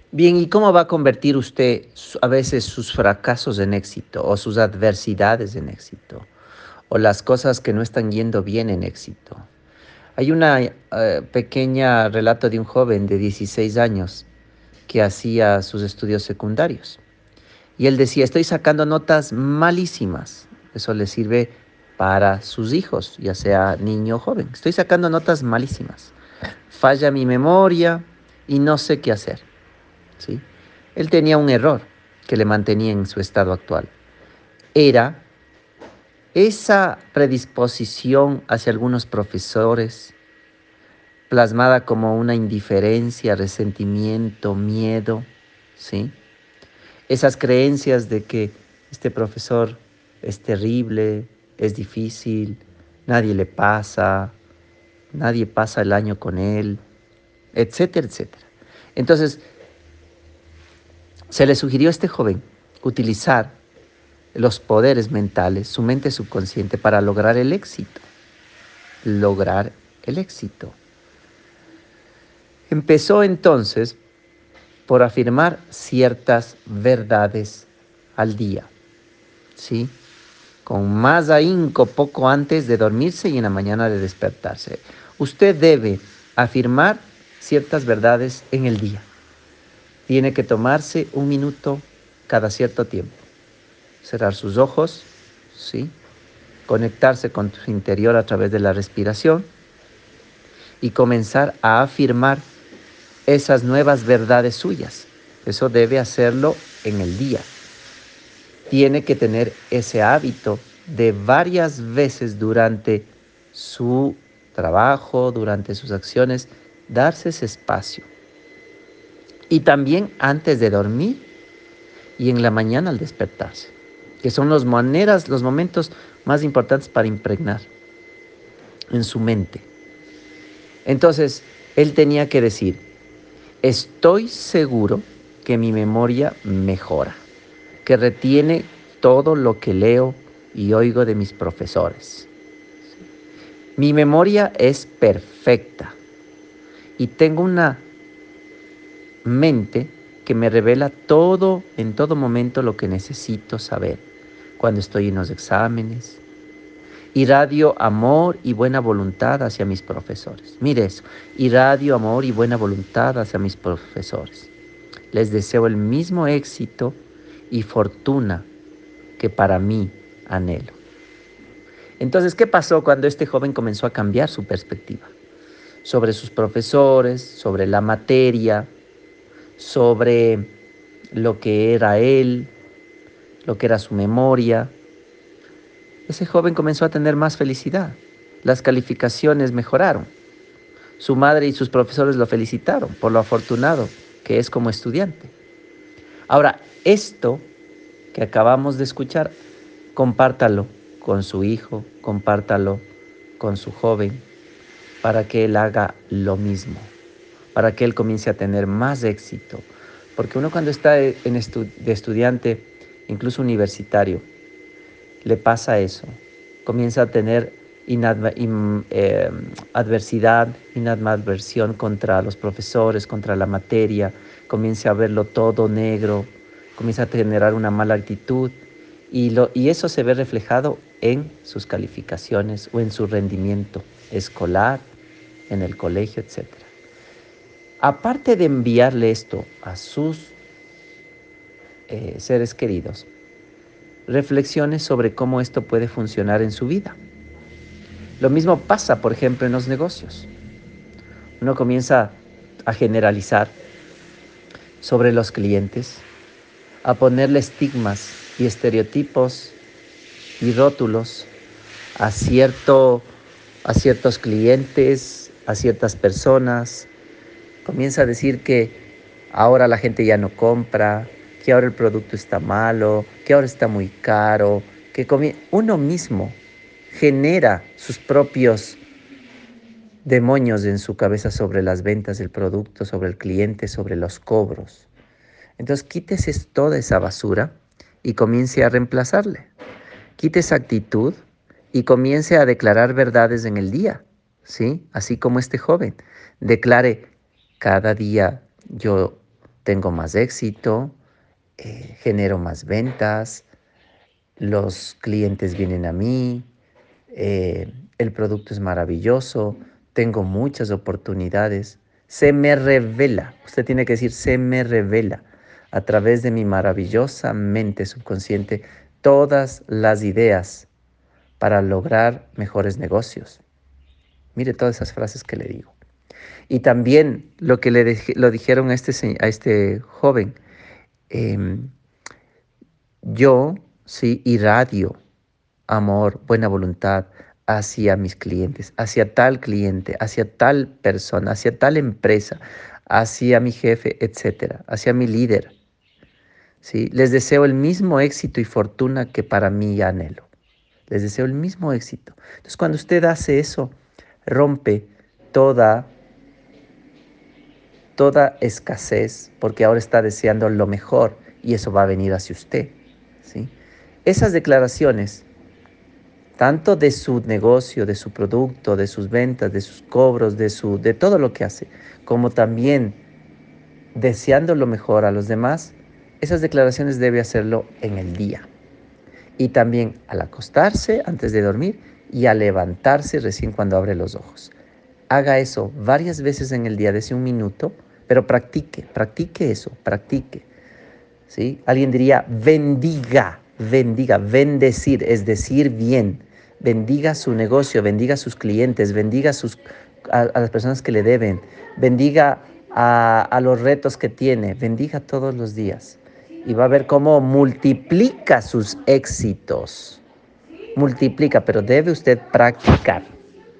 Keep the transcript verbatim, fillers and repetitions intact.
Bien, ¿y cómo va a convertir usted su- a veces sus fracasos en éxito o sus adversidades en éxito o las cosas que no están yendo bien en éxito? Hay una eh, pequeña relato de un joven de dieciséis años que hacía sus estudios secundarios y él decía, estoy sacando notas malísimas. Eso le sirve para sus hijos, ya sea niño o joven. Estoy sacando notas malísimas. Falla mi memoria y no sé qué hacer. ¿Sí? Él tenía un error que le mantenía en su estado actual. Era esa predisposición hacia algunos profesores, plasmada como una indiferencia, resentimiento, miedo, ¿sí? Esas creencias de que este profesor es terrible, es difícil, nadie le pasa, nadie pasa el año con él, etcétera, etcétera. Entonces, se le sugirió a este joven utilizar los poderes mentales, su mente subconsciente, para lograr el éxito. Lograr el éxito. Empezó entonces por afirmar ciertas verdades al día, ¿sí? Con más ahínco poco antes de dormirse y en la mañana de despertarse. Usted debe afirmar ciertas verdades en el día. Tiene que tomarse un minuto cada cierto tiempo. Cerrar sus ojos, ¿sí? Conectarse con su interior a través de la respiración y comenzar a afirmar esas nuevas verdades suyas. Eso debe hacerlo en el día. Tiene que tener ese hábito de varias veces durante su trabajo, durante sus acciones, darse ese espacio. Y también antes de dormir y en la mañana al despertarse, que son las maneras, los momentos más importantes para impregnar en su mente. Entonces, él tenía que decir, estoy seguro que mi memoria mejora, que retiene todo lo que leo y oigo de mis profesores. Mi memoria es perfecta y tengo una mente que me revela todo, en todo momento, lo que necesito saber. Cuando estoy en los exámenes, irradio amor y buena voluntad hacia mis profesores. Mire eso, irradio amor y buena voluntad hacia mis profesores. Les deseo el mismo éxito y fortuna que para mí anhelo. Entonces, ¿qué pasó cuando este joven comenzó a cambiar su perspectiva? Sobre sus profesores, sobre la materia, sobre lo que era él, lo que era su memoria. Ese joven comenzó a tener más felicidad. Las calificaciones mejoraron. Su madre y sus profesores lo felicitaron por lo afortunado que es como estudiante. Ahora, esto que acabamos de escuchar, compártalo con su hijo, compártalo con su joven, para que él haga lo mismo, para que él comience a tener más éxito. Porque uno cuando está en estu de estudiante, incluso universitario, le pasa eso. Comienza a tener inadva in, eh, adversidad, inadversión contra los profesores, contra la materia, comienza a verlo todo negro, comienza a generar una mala actitud y, lo, y eso se ve reflejado en sus calificaciones o en su rendimiento escolar, en el colegio, etcétera. Aparte de enviarle esto a sus eh, seres queridos, reflexiones sobre cómo esto puede funcionar en su vida. Lo mismo pasa, por ejemplo, en los negocios. Uno comienza a generalizar sobre los clientes, a ponerle estigmas y estereotipos y rótulos a, cierto, a ciertos clientes, a ciertas personas. Comienza a decir que ahora la gente ya no compra, que ahora el producto está malo, que ahora está muy caro, que uno mismo genera sus propios demonios en su cabeza sobre las ventas del producto, sobre el cliente, sobre los cobros. Entonces quítese toda esa basura y comience a reemplazarle. Quite esa actitud y comience a declarar verdades en el día, ¿sí? Así como este joven declare, cada día yo tengo más éxito, eh, genero más ventas, los clientes vienen a mí, eh, el producto es maravilloso, tengo muchas oportunidades. Se me revela, usted tiene que decir, se me revela a través de mi maravillosa mente subconsciente todas las ideas para lograr mejores negocios. Mire todas esas frases que le digo. Y también lo que le dej- lo dijeron a este, se- a este joven, em, yo sí irradio amor, buena voluntad hacia mis clientes, hacia tal cliente, hacia tal persona, hacia tal empresa, hacia mi jefe, etcétera, hacia mi líder. ¿Sí? Les deseo el mismo éxito y fortuna que para mí anhelo. Les deseo el mismo éxito. Entonces, cuando usted hace eso, rompe toda, toda escasez, porque ahora está deseando lo mejor y eso va a venir hacia usted. ¿Sí? Esas declaraciones tanto de su negocio, de su producto, de sus ventas, de sus cobros, de, su, de todo lo que hace, como también deseando lo mejor a los demás, esas declaraciones debe hacerlo en el día. Y también al acostarse antes de dormir y al levantarse recién cuando abre los ojos. Haga eso varias veces en el día, desde un minuto, pero practique, practique eso, practique. ¿Sí? Alguien diría, bendiga, bendiga, bendecir, es decir bien. Bendiga su negocio, bendiga a sus clientes, bendiga a, sus, a, a las personas que le deben, bendiga a, a los retos que tiene, bendiga todos los días. Y va a ver cómo multiplica sus éxitos. Multiplica, pero debe usted practicar.